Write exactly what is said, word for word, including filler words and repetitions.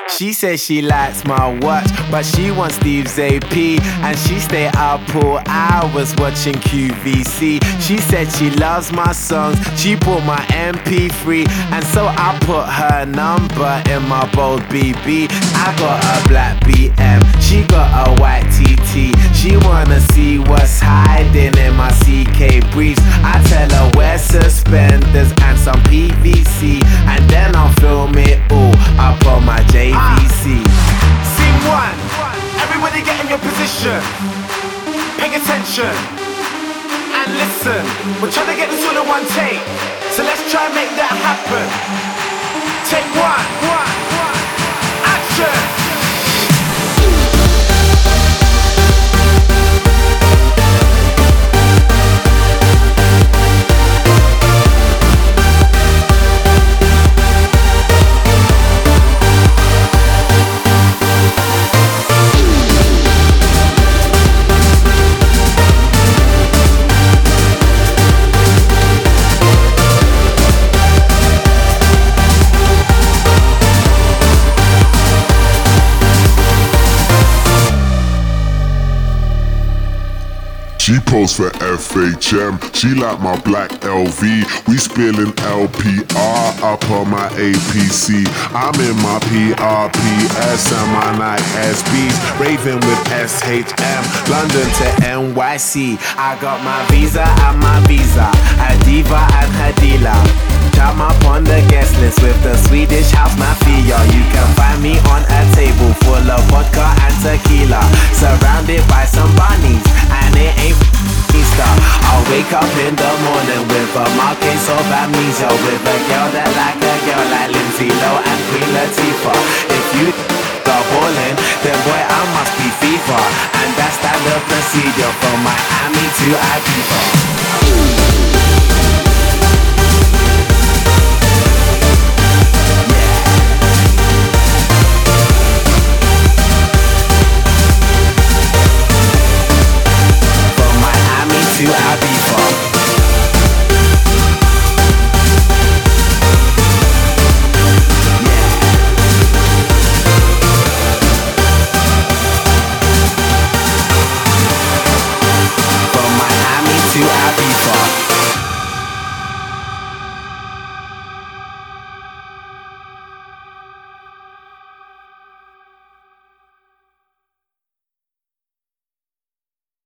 She says she likes my watch, but she wants Steve's A P, and she stay up all hours watching Q V C. She said she loves my songs, she bought my M P three, and so I put her number in my bold B B. I got a black B M, she got a white T T. She wanna see what's hiding in my C K briefs. I tell her wear suspenders and some P V C, and then I'll film it all up on my J V C. Scene one, everybody get in your position. Pay attention and listen. We're trying to get this all in one take, so let's try and make that happen. Take one, one, one. Action. She posed for F H M, she like my black L V. We spilling L P R up on my A P C. I'm in my P R P S and my Nike S Bs, raving with S H M, London to N Y C. I got my visa and my visa, a diva and her dealer. I'm up on the guest list with the Swedish house mafia. You can find me on a table full of vodka and tequila, surrounded by some bunnies, and it ain't Easter. I'll wake up in the morning with a mild case of amnesia, with a girl that like a girl like Lindsay Lohan and Queen Latifah. If you are ballin', then boy I must be FIFA, and that's standard procedure from Miami to Ibiza. To Ibiza.